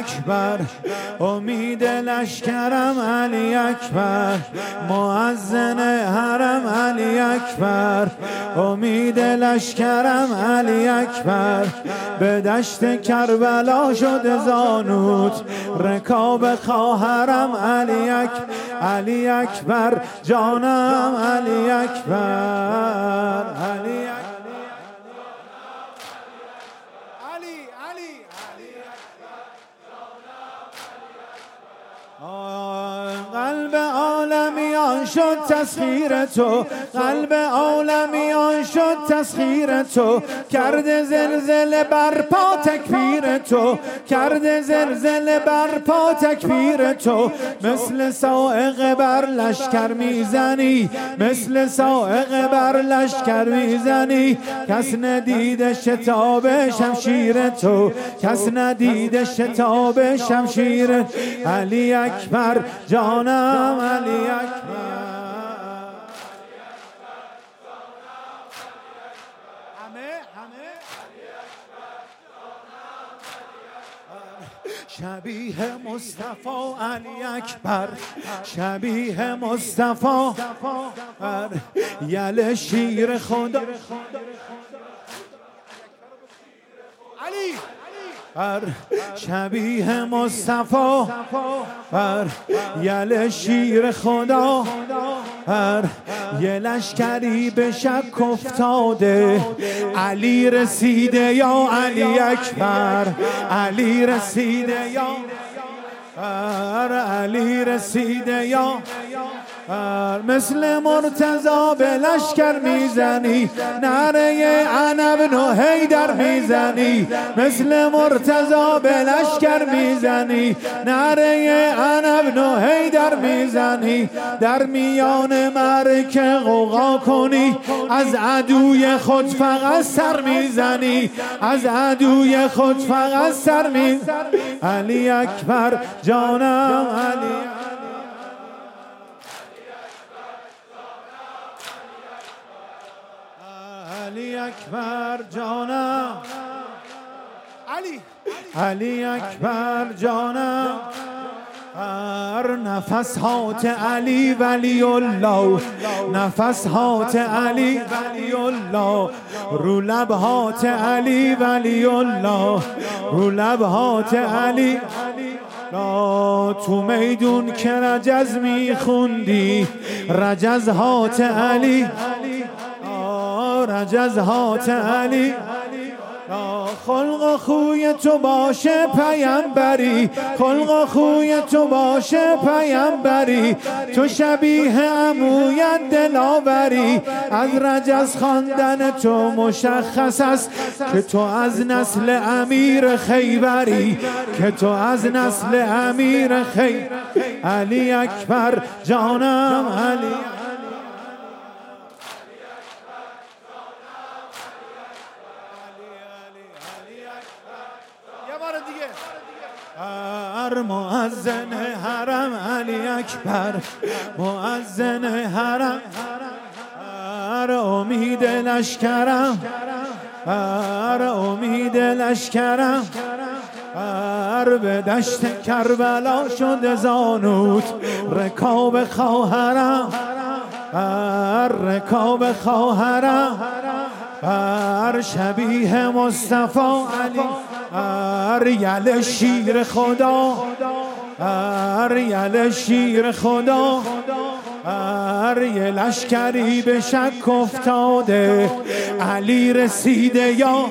اکبر، امید لشکرم علی اکبر، مؤذن حرم علی اکبر، امید لشکرم علی اکبر، به دشت کربلا شده زانوت، رکاب خواهرم علی اکبر، علی اکبر جانم علی اکبر، علی اکبر، قلب عالمیان شد تسخیر تو، قلب عالمیان شد تسخیر تو، کرده زلزله برپا تکبیر تو، کرده زلزله برپا تکبیر تو، مثل صاعقه بر لشکر میزنی، مثل صاعقه بر لشکر میزنی، کس ندیده شتاب شمشیر تو، کس ندیده شتاب شمشیر، علی اکبر جانم علی اکبر، شبیه مصطفی علی اکبر، شبیه مصطفی یل شیر خدا علی، شبیه مصطفی یل شیر خدا، یه لشکری به شک افتاده، علی رسیده یا علی اکبر، علی رسیده یا علی رسیده یا مثل مرتضی به لشکر میزنی، نعره عنب و حیدر میزنی، مثل مرتضی به لشکر میزنی، نعره عنب و حیدر میزنی، در میان معرکه غوغا کنی، از عدوی خود فقط سر میزنی، از عدوی خود فقط سر میزنی، علی اکبر جانم علی، علی اکبر جانم علی، علی اکبر جانم، هر نفس هات علی ولی الله، نفس هات علی ولی الله، رو لب هات علی ولی الله، رو لب هات علی، تو میدون که رجز میخوندی، رجز هات علی، رجز هات علی، خلق و خوی تو باشه پیامبری، خلق و خوی تو باشه پیامبری، تو شبیه عمویت دلاوری، از رجز خواندن تو مشخص است که تو از نسل امیر خیبری، که تو از نسل امیر خیبری، علی اکبر جانم علی، مؤذن حرم علی اکبر، مؤذن حرم، امید لشکرم، امید لشکرم، به دشت کربلا شده زانوت، رکاب خواهرم، رکاب خواهرم، شبیه مصطفی علی، یل شیر خدا، یل شیر خدا، یه لشکری به شک افتاده، علی رسیده یا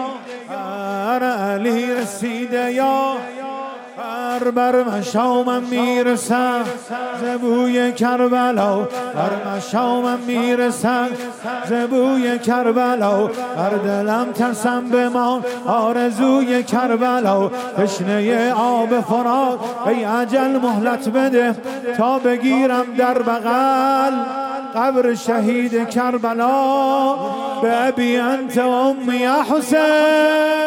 علی رسیده یا، بر مشامم میرسم زبوی کربلا، بر مشامم میرسم زبوی کربلا، بر دلم ترسم بمان آرزوی کربلا، تشنه آب فرات ای اجل مهلت بده، تا بگیرم در بغل قبر شهید کربلا، به ابی انت و امی یا حسین.